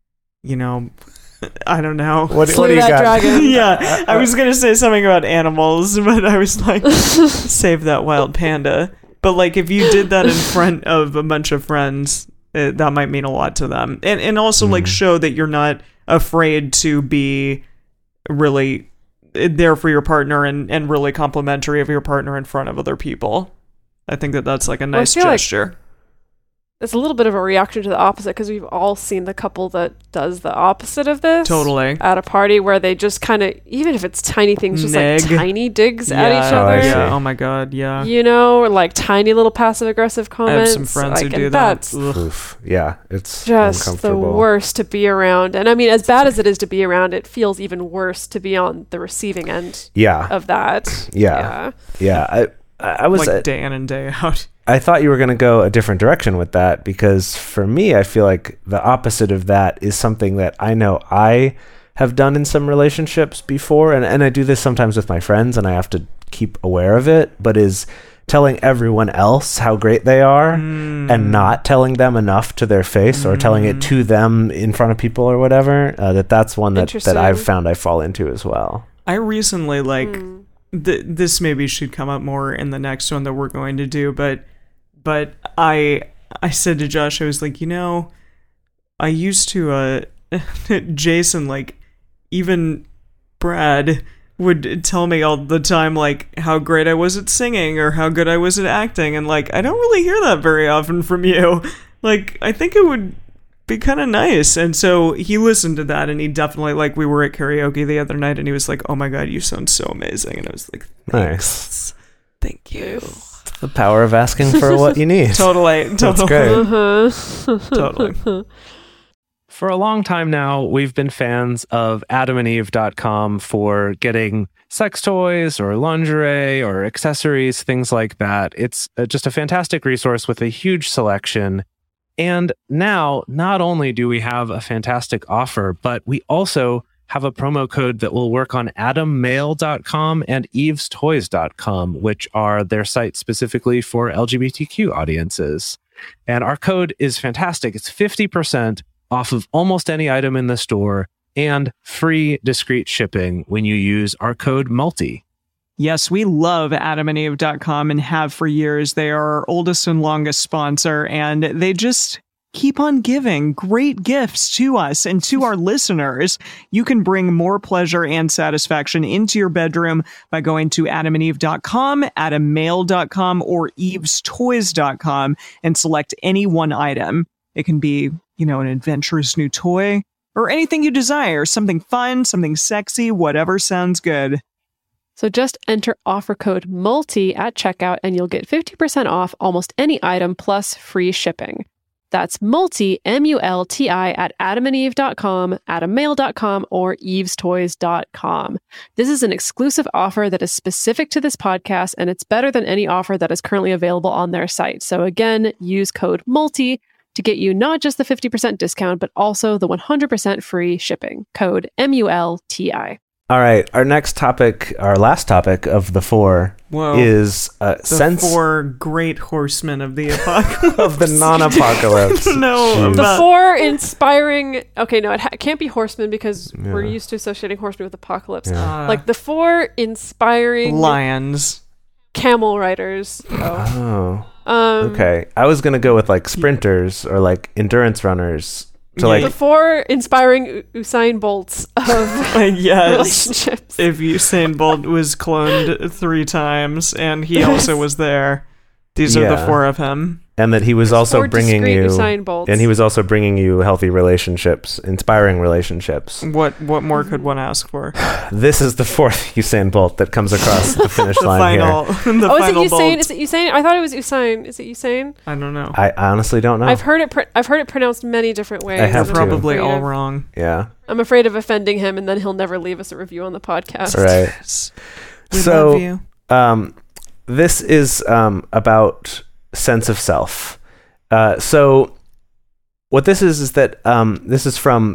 I don't know, what do you got? Dragon. Yeah, I was gonna say something about animals, but I was like, save that wild panda. But like if you did that in front of a bunch of friends, that might mean a lot to them, and also like show that you're not afraid to be really there for your partner and really complimentary of your partner in front of other people. I think that's like a nice gesture. It's a little bit of a reaction to the opposite, because we've all seen the couple that does the opposite of this. Totally. At a party where they just kind of, even if it's tiny things, just like tiny digs at each other. Oh my God, yeah. Or like tiny little passive-aggressive comments. I have some friends who do that. Oof. Yeah, it's just the worst to be around. And I mean, as bad as it is to be around, it feels even worse to be on the receiving end of that. Yeah. I was like day in and day out. I thought you were going to go a different direction with that, because for me, I feel like the opposite of that is something that I know I have done in some relationships before. And I do this sometimes with my friends, and I have to keep aware of it, but is telling everyone else how great they are and not telling them enough to their face or telling it to them in front of people or whatever. That's one that I've found I fall into as well. I recently this maybe should come up more in the next one that we're going to do, but I said to Josh, I was like, I used to Jason, like even Brad would tell me all the time like how great I was at singing or how good I was at acting, and like I don't really hear that very often from you. Like I think it would be kind of nice. And so he listened to that, and he definitely, like, we were at karaoke the other night and he was like, oh my God, you sound so amazing. And I was like, thanks. Nice. Thank you. The power of asking for what you need. Totally. That's great. Totally. For a long time now, we've been fans of adamandeve.com for getting sex toys or lingerie or accessories, things like that. It's just a fantastic resource with a huge selection. And now, not only do we have a fantastic offer, but we also have a promo code that will work on adammail.com and evestoys.com, which are their sites specifically for LGBTQ audiences. And our code is fantastic. It's 50% off of almost any item in the store and free discreet shipping when you use our code MULTI. Yes, we love adamandeve.com and have for years. They are our oldest and longest sponsor, and they just keep on giving great gifts to us and to our listeners. You can bring more pleasure and satisfaction into your bedroom by going to adamandeve.com, adammail.com, or evestoys.com and select any one item. It can be, an adventurous new toy or anything you desire, something fun, something sexy, whatever sounds good. So just enter offer code MULTI at checkout and you'll get 50% off almost any item plus free shipping. That's MULTI, M-U-L-T-I, at adamandeve.com, adammail.com, or evestoys.com. This is an exclusive offer that is specific to this podcast, and it's better than any offer that is currently available on their site. So again, use code MULTI to get you not just the 50% discount, but also the 100% free shipping. Code MULTI. All right, our last topic of the four is the four great horsemen of the apocalypse. of the non-apocalypse. No, the four inspiring. Okay, no, it can't be horsemen because we're used to associating horsemen with apocalypse. Yeah. Like the four inspiring lions, camel riders. Okay, I was gonna go with like sprinters or like endurance runners. The four inspiring Usain Bolts of relationships. If Usain Bolt was cloned 3 times and he also was there, these are the four of him. And that he was also bringing you Usain Bolts. And he was also bringing you healthy relationships, inspiring relationships. What more could one ask for? This is the fourth Usain Bolt that comes across the finish line here. Is it Usain? Is it Usain? I thought it was Usain. Is it Usain? I don't know. I honestly don't know. I've heard it pronounced many different ways. I have They're probably all wrong. Yeah. I'm afraid of offending him, and then he'll never leave us a review on the podcast. Right. We love you. This is about sense of self. So what this is that this is from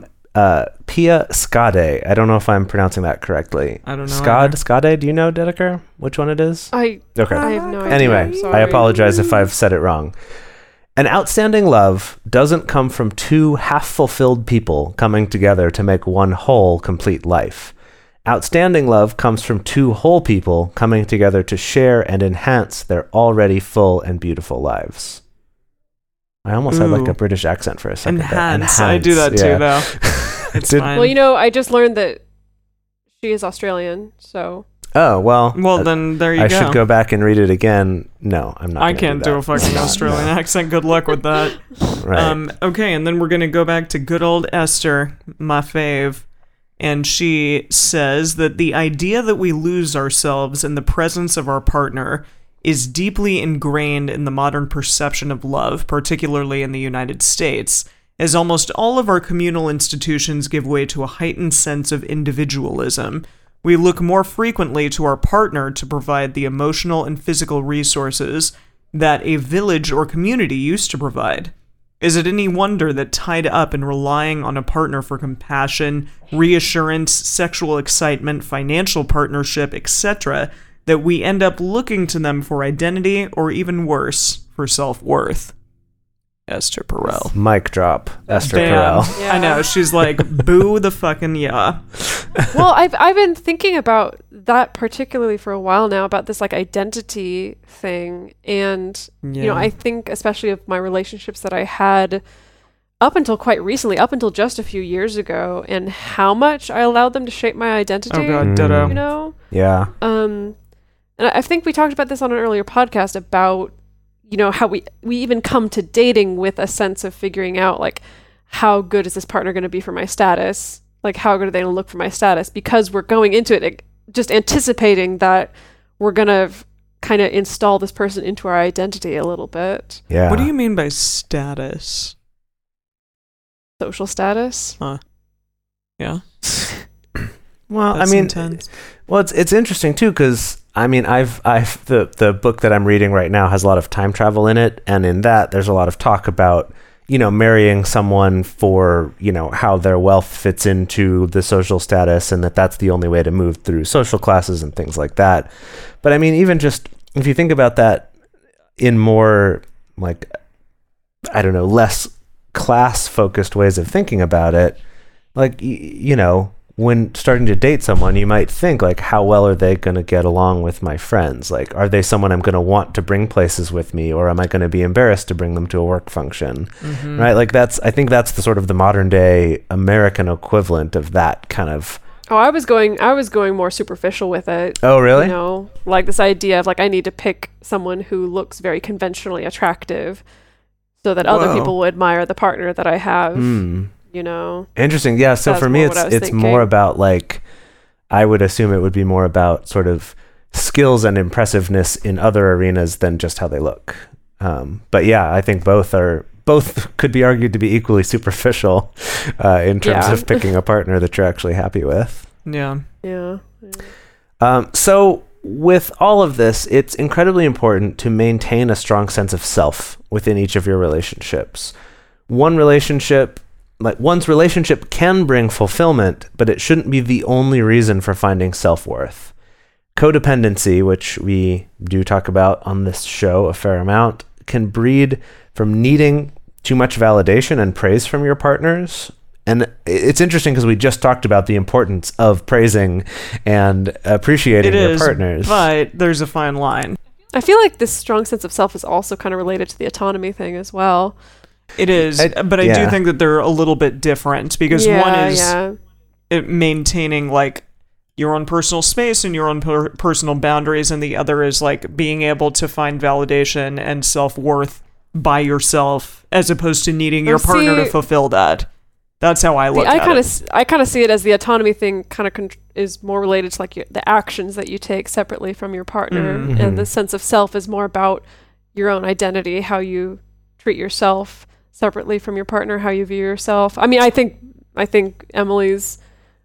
Pia Skade. I don't know if I'm pronouncing that correctly. I don't know. Skade, do you know, Dedeker? Which one it is? I have no idea. Anyway, I apologize if I've said it wrong. An outstanding love doesn't come from two half-fulfilled people coming together to make one whole, complete life. Outstanding love comes from two whole people coming together to share and enhance their already full and beautiful lives. I almost had like a British accent for a second. Enhance. I do that too, though. It's fine. Well, I just learned that she is Australian, so... Oh, well... Well, then there you go. I should go back and read it again. No, I'm not. I can't do a fucking Australian accent. Good luck with that. Right. Okay, and then we're going to go back to good old Esther, my fave. And she says that the idea that we lose ourselves in the presence of our partner is deeply ingrained in the modern perception of love, particularly in the United States, as almost all of our communal institutions give way to a heightened sense of individualism. We look more frequently to our partner to provide the emotional and physical resources that a village or community used to provide. Is it any wonder that tied up in relying on a partner for compassion, reassurance, sexual excitement, financial partnership, etc., that we end up looking to them for identity, or even worse, for self-worth? Esther Perel. Mic drop. Esther Bam. Perel. Yeah. I know, she's like, boo the fucking yeah. Well, I've been thinking about that particularly for a while now, about this like identity thing, and I think especially of my relationships that I had up until quite recently, up until just a few years ago, and how much I allowed them to shape my identity. Oh god, ditto. Yeah. And I think we talked about this on an earlier podcast about how we even come to dating with a sense of figuring out like, how good is this partner going to be for my status? Like, how good are they going to look for my status? Because we're going into it just anticipating that we're going to kind of install this person into our identity a little bit. Yeah. What do you mean by status? Social status? Yeah. Well, That's intense. Well, it's interesting too, because I've the book that I'm reading right now has a lot of time travel in it, and in that there's a lot of talk about marrying someone for how their wealth fits into the social status, and that's the only way to move through social classes and things like that. But even just if you think about that in more like, I don't know, less class focused ways of thinking about it, like when starting to date someone, you might think like, how well are they going to get along with my friends? Like, are they someone I'm going to want to bring places with me, or am I going to be embarrassed to bring them to a work function? Right? Like I think that's the sort of the modern day American equivalent of that kind of. Oh, I was going more superficial with it. Oh, really? You know, like this idea of like, I need to pick someone who looks very conventionally attractive so that other people will admire the partner that I have. You know, interesting. Yeah. So for me, it's more about like, I would assume it would be more about sort of skills and impressiveness in other arenas than just how they look. But yeah, I think both could be argued to be equally superficial in terms of picking a partner that you're actually happy with. Yeah. So with all of this, it's incredibly important to maintain a strong sense of self within each of your relationships. One's relationship can bring fulfillment, but it shouldn't be the only reason for finding self-worth. Codependency, which we do talk about on this show a fair amount, can breed from needing too much validation and praise from your partners. And it's interesting because we just talked about the importance of praising and appreciating your partners. But there's a fine line. I feel like this strong sense of self is also kind of related to the autonomy thing as well. It is, but I do think that they're a little bit different because one is maintaining like your own personal space and your own personal boundaries, and the other is like being able to find validation and self-worth by yourself as opposed to needing your partner to fulfill that. That's how I look at it. I kind of see it as the autonomy thing kind of is more related to like the actions that you take separately from your partner, and the sense of self is more about your own identity, how you treat yourself separately from your partner, how you view yourself. I mean, I think Emily's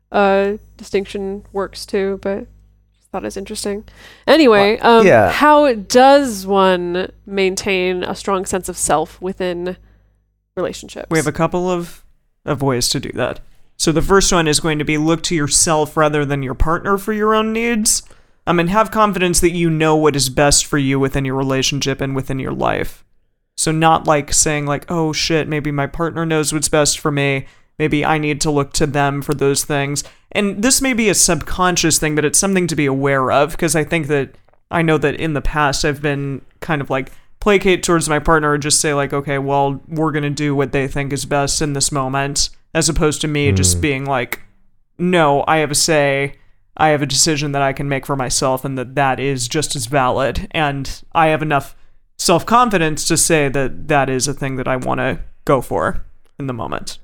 distinction works too, but just thought it was interesting. Anyway, how does one maintain a strong sense of self within relationships? We have a couple of ways to do that. So the first one is going to be look to yourself rather than your partner for your own needs. And have confidence that you know what is best for you within your relationship and within your life. So not like saying like, oh shit, maybe my partner knows what's best for me. Maybe I need to look to them for those things. And this may be a subconscious thing, but it's something to be aware of, because I know that in the past I've been kind of like placate towards my partner and just say like, okay, well, we're going to do what they think is best in this moment, as opposed to me just being like, no, I have a say. I have a decision that I can make for myself, and that is just as valid. And I have enough self-confidence to say that is a thing that I want to go for in the moment.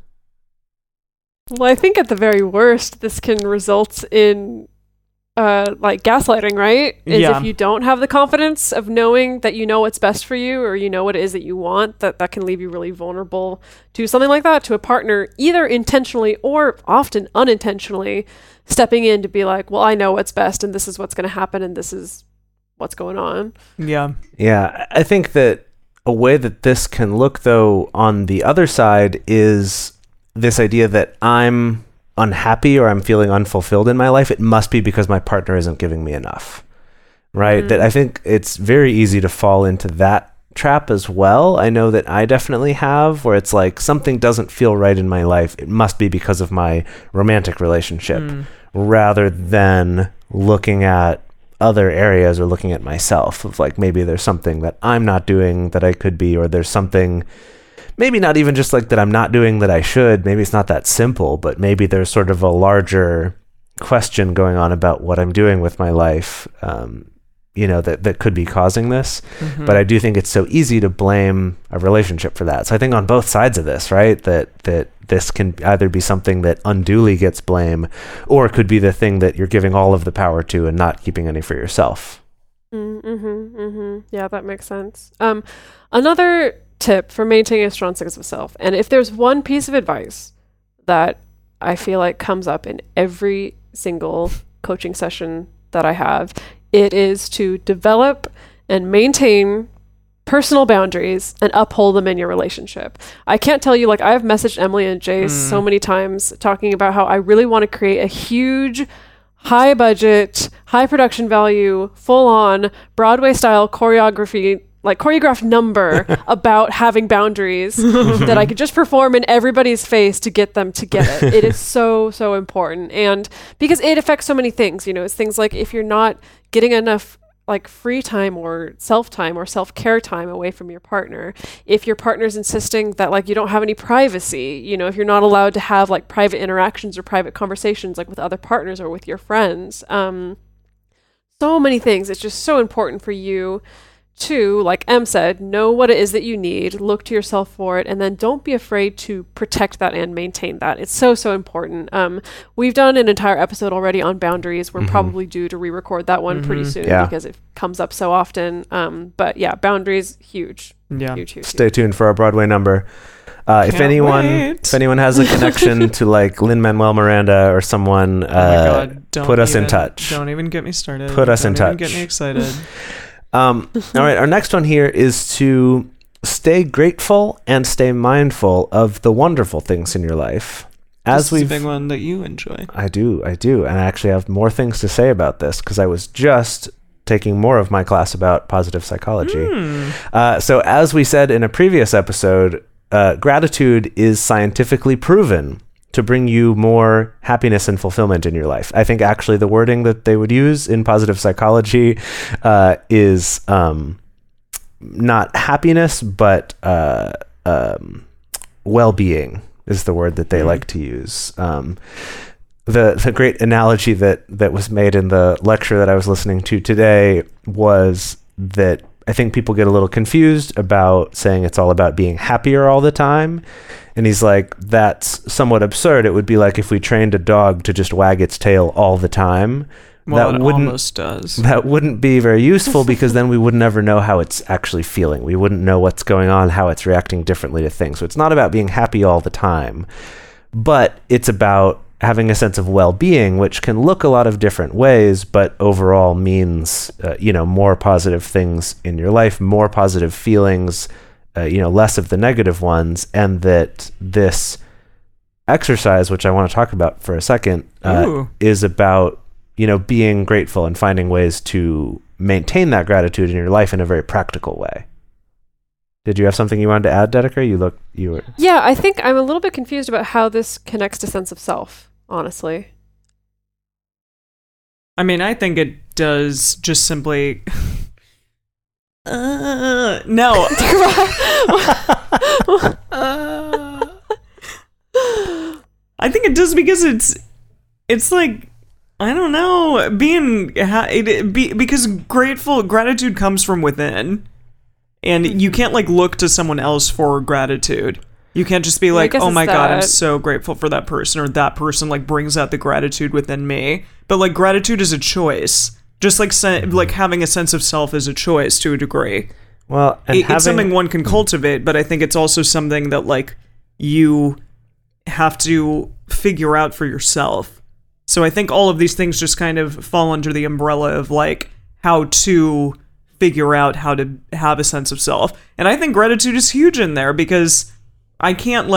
Well, I think at the very worst, this can result in like gaslighting, right? If you don't have the confidence of knowing that you know what's best for you, or you know what it is that you want, that can leave you really vulnerable to something like that, to a partner, either intentionally or often unintentionally stepping in to be like, well, I know what's best, and this is what's going to happen, and this is what's going on. Yeah, I think that a way that this can look, though, on the other side is this idea that I'm unhappy or I'm feeling unfulfilled in my life. It must be because my partner isn't giving me enough, right? That I think it's very easy to fall into that trap as well. I know that I definitely have, where it's like something doesn't feel right in my life. It must be because of my romantic relationship, rather than looking at other areas or looking at myself of like, maybe there's something that I'm not doing that I could be, or there's something maybe not even just like that I'm not doing that I should. Maybe it's not that simple, but maybe there's sort of a larger question going on about what I'm doing with my life, that could be causing this. But I do think it's so easy to blame a relationship for that. So I think on both sides of this, right, that this can either be something that unduly gets blame, or it could be the thing that you're giving all of the power to and not keeping any for yourself. Yeah, that makes sense. Another tip for maintaining a strong sense of self, and if there's one piece of advice that I feel like comes up in every single coaching session that I have, it is to develop and maintain personal boundaries and uphold them in your relationship. I can't tell you, like, I've messaged Emily and Jace so many times talking about how I really want to create a huge, high budget, high production value, full on Broadway style choreography like choreographed number about having boundaries that I could just perform in everybody's face to get them to get it. It is so, so important. And because it affects so many things, you know, it's things like if you're not getting enough like free time or self-care time away from your partner, if your partner's insisting that like you don't have any privacy, you know, if you're not allowed to have like private interactions or private conversations like with other partners or with your friends, so many things. It's just so important for you to, like Em said, know what it is that you need, look to yourself for it, and then don't be afraid to protect that and maintain that. It's so, so important. We've done an entire episode already on boundaries. We're probably due to re-record that one pretty soon because it comes up so often. But yeah, boundaries, huge. Yeah. Huge. Stay tuned for our Broadway number. If anyone has a connection to like Lin-Manuel Miranda or someone, put us in touch. Don't even get me started. Put us in touch. Don't even get me excited. All right, our next one here is to stay grateful and stay mindful of the wonderful things in your life. This is a big one that you enjoy. I do, and I actually have more things to say about this because I was just taking more of my class about positive psychology. So as we said in a previous episode, gratitude is scientifically proven to bring you more happiness and fulfillment in your life. I think actually the wording that they would use in positive psychology is not happiness, but well-being is the word that they like to use. The great analogy that was made in the lecture that I was listening to today was that I think people get a little confused about saying it's all about being happier all the time. And he's like, that's somewhat absurd. It would be like if we trained a dog to just wag its tail all the time. Well, it almost does. That wouldn't be very useful because then we would never know how it's actually feeling. We wouldn't know what's going on, how it's reacting differently to things. So it's not about being happy all the time, but it's about having a sense of well-being, which can look a lot of different ways, but overall means, more positive things in your life, more positive feelings, less of the negative ones, and that this exercise, which I want to talk about for a second, is about, being grateful and finding ways to maintain that gratitude in your life in a very practical way. Did you have something you wanted to add, Dedeker? You were. Yeah, I think I'm a little bit confused about how this connects to sense of self, honestly. I mean, I think it does just simply... no. I think it does because it's like, I don't know, because gratitude comes from within, and you can't like look to someone else for gratitude. You can't just be like, oh my God, I'm so grateful for that person, or that person like brings out the gratitude within me. But like gratitude is a choice. Just like like having a sense of self is a choice to a degree. Well, it's something one can cultivate, but I think it's also something that like you have to figure out for yourself. So I think all of these things just kind of fall under the umbrella of like how to figure out how to have a sense of self. And I think gratitude is huge in there because I can't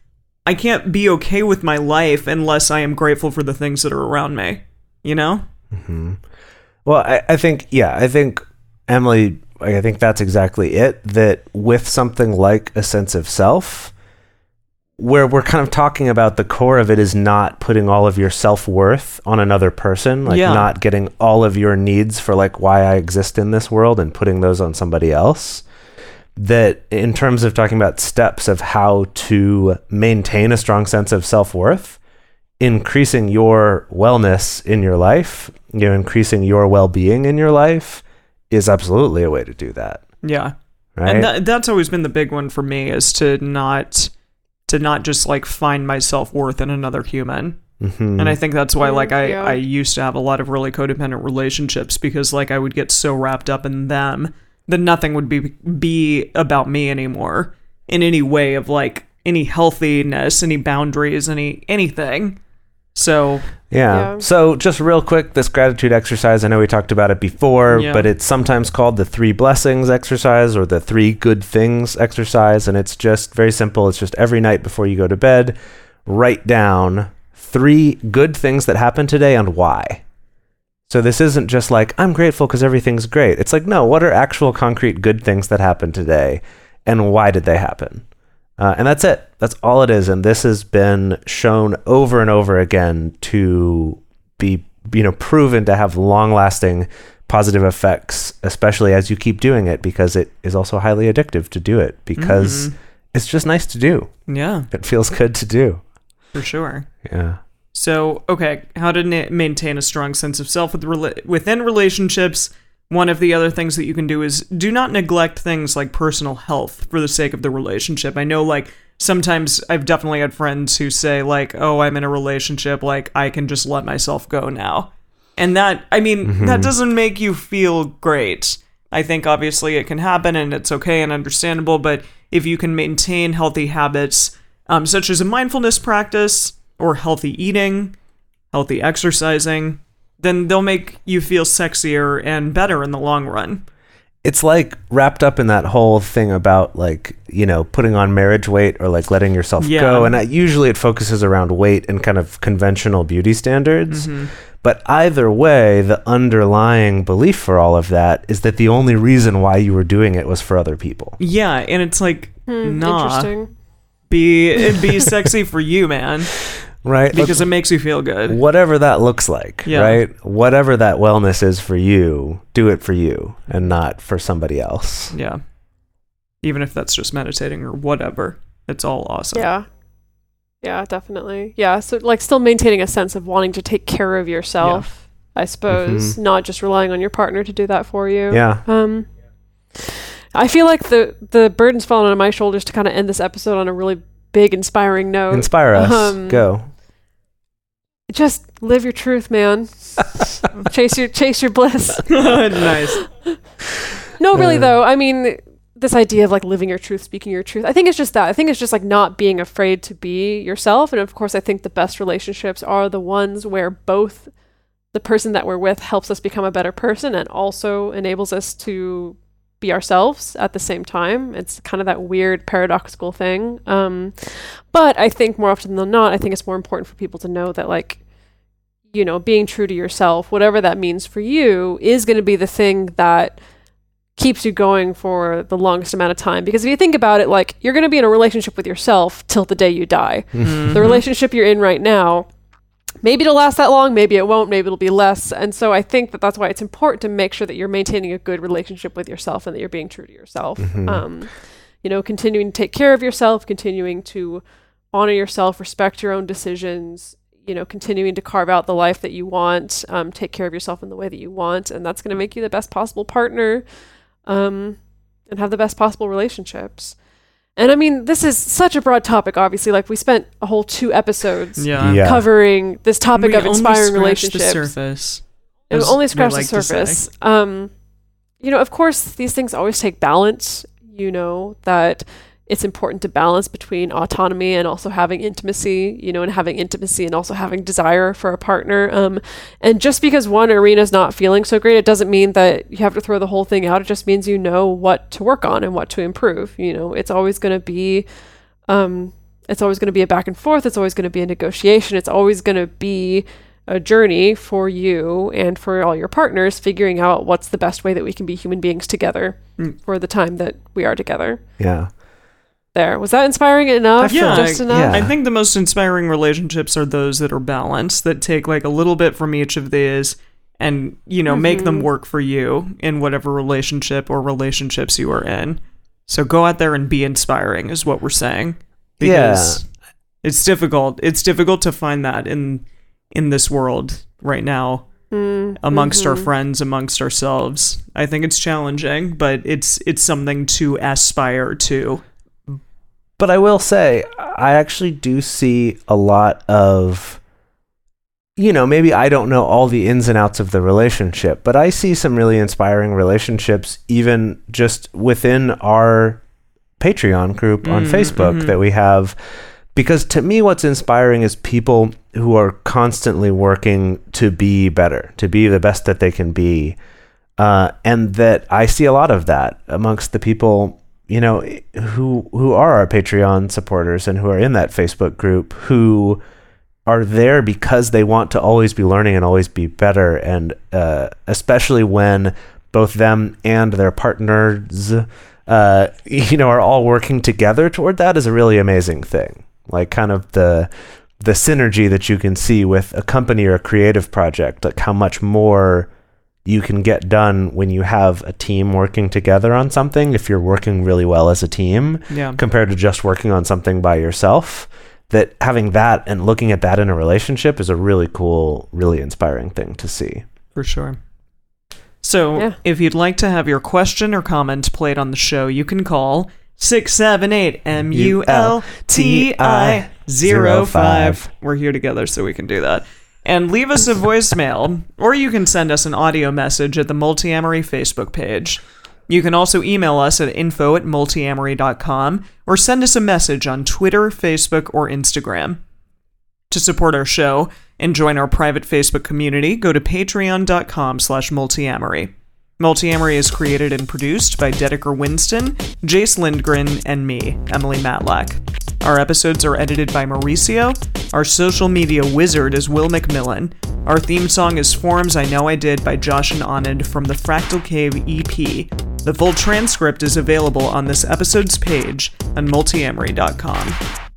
be okay with my life unless I am grateful for the things that are around me, Mm-hmm. Well, I think Emily, I think that's exactly it, that with something like a sense of self, where we're kind of talking about the core of it is not putting all of your self-worth on another person, not getting all of your needs for like why I exist in this world and putting those on somebody else. That in terms of talking about steps of how to maintain a strong sense of self-worth, increasing your wellness in your life, increasing your well-being in your life is absolutely a way to do that. Yeah. Right? And that's always been the big one for me, is to not just like find my self-worth in another human. Mm-hmm. And I think that's why like I used to have a lot of really codependent relationships, because like I would get so wrapped up in them that nothing would be about me anymore in any way of like any healthiness, any boundaries, anything. So yeah. So just real quick, this gratitude exercise, I know we talked about it before, but it's sometimes called the 3 blessings exercise or the 3 good things exercise. And it's just very simple. It's just every night before you go to bed, write down 3 good things that happened today and why. So this isn't just like, I'm grateful because everything's great. It's like, no, what are actual concrete good things that happened today? And why did they happen? And that's it. That's all it is. And this has been shown over and over again to be, proven to have long-lasting positive effects, especially as you keep doing it, because it is also highly addictive to do it, because it's just nice to do. Yeah. It feels good to do. For sure. Yeah. So, okay, how to maintain a strong sense of self within relationships. One of the other things that you can do is do not neglect things like personal health for the sake of the relationship. I know, like, sometimes I've definitely had friends who say, like, oh, I'm in a relationship, like, I can just let myself go now. And that, that doesn't make you feel great. I think, obviously, it can happen, and it's okay and understandable, but if you can maintain healthy habits, such as a mindfulness practice, or healthy eating, healthy exercising, then they'll make you feel sexier and better in the long run. It's like wrapped up in that whole thing about like, putting on marriage weight or like letting yourself go. And usually it focuses around weight and kind of conventional beauty standards. But either way, the underlying belief for all of that is that the only reason why you were doing it was for other people. Yeah, and it's like, nah. Interesting. Be sexy for you, man. Right? Because it makes you feel good. Whatever that looks like, right? Whatever that wellness is for you, do it for you and not for somebody else. Yeah. Even if that's just meditating or whatever. It's all awesome. Yeah. Yeah, definitely. Yeah, so like still maintaining a sense of wanting to take care of yourself, I suppose, not just relying on your partner to do that for you. Yeah. I feel like the burden's fallen on my shoulders to kind of end this episode on a really big, inspiring note. Inspire us. Go. Just live your truth, man. chase your bliss. Nice. No, really though. I mean, this idea of like living your truth, speaking your truth. I think it's just that. I think it's just like not being afraid to be yourself. And of course, I think the best relationships are the ones where both the person that we're with helps us become a better person and also enables us to be ourselves at the same time. It's kind of that weird paradoxical thing. But I think more often than not, I think it's more important for people to know that like, being true to yourself, whatever that means for you, is going to be the thing that keeps you going for the longest amount of time. Because if you think about it, like you're going to be in a relationship with yourself till the day you die. The relationship you're in right now, maybe it'll last that long, maybe it won't, maybe it'll be less. And so I think that that's why it's important to make sure that you're maintaining a good relationship with yourself and that you're being true to yourself. Continuing to take care of yourself, continuing to honor yourself, respect your own decisions, continuing to carve out the life that you want, take care of yourself in the way that you want. And that's going to make you the best possible partner, and have the best possible relationships. And I mean, this is such a broad topic, obviously. Like, we spent a whole 2 episodes covering this topic of inspiring relationships. The surface. And only scratched the surface. Of course, these things always take balance. That it's important to balance between autonomy and also having intimacy, and having intimacy and also having desire for a partner. And just because one arena is not feeling so great, it doesn't mean that you have to throw the whole thing out. It just means what to work on and what to improve. It's always going to be, a back and forth. It's always going to be a negotiation. It's always going to be a journey for you and for all your partners, figuring out what's the best way that we can be human beings together for the time that we are together. Yeah. There. Was that inspiring enough? Just enough? Yeah. I think the most inspiring relationships are those that are balanced, that take like a little bit from each of these and, make them work for you in whatever relationship or relationships you are in. So go out there and be inspiring is what we're saying. Because it's difficult. It's difficult to find that in this world right now amongst our friends, amongst ourselves. I think it's challenging, but it's something to aspire to. But I will say, I actually do see a lot of, maybe I don't know all the ins and outs of the relationship, but I see some really inspiring relationships, even just within our Patreon group on Facebook that we have. Because to me, what's inspiring is people who are constantly working to be better, to be the best that they can be. And that I see a lot of that amongst the people who are our Patreon supporters and who are in that Facebook group, who are there because they want to always be learning and always be better. And especially when both them and their partners, are all working together toward that, is a really amazing thing. Like kind of the synergy that you can see with a company or a creative project, like how much more you can get done when you have a team working together on something, if you're working really well as a team, compared to just working on something by yourself. That having that and looking at that in a relationship is a really cool, really inspiring thing to see. For sure. So if you'd like to have your question or comment played on the show, you can call 678-MULTI-05. We're here together so we can do that. And leave us a voicemail, or you can send us an audio message at the Multiamory Facebook page. You can also email us at info@multiamory.com or send us a message on Twitter, Facebook, or Instagram. To support our show and join our private Facebook community, go to patreon.com/multiamory. Multiamory is created and produced by Dedeker Winston, Jace Lindgren, and me, Emily Matlack. Our episodes are edited by Mauricio. Our social media wizard is Will McMillan. Our theme song is Forms I Know I Did by Josh and Anand from the Fractal Cave EP. The full transcript is available on this episode's page on multiamory.com.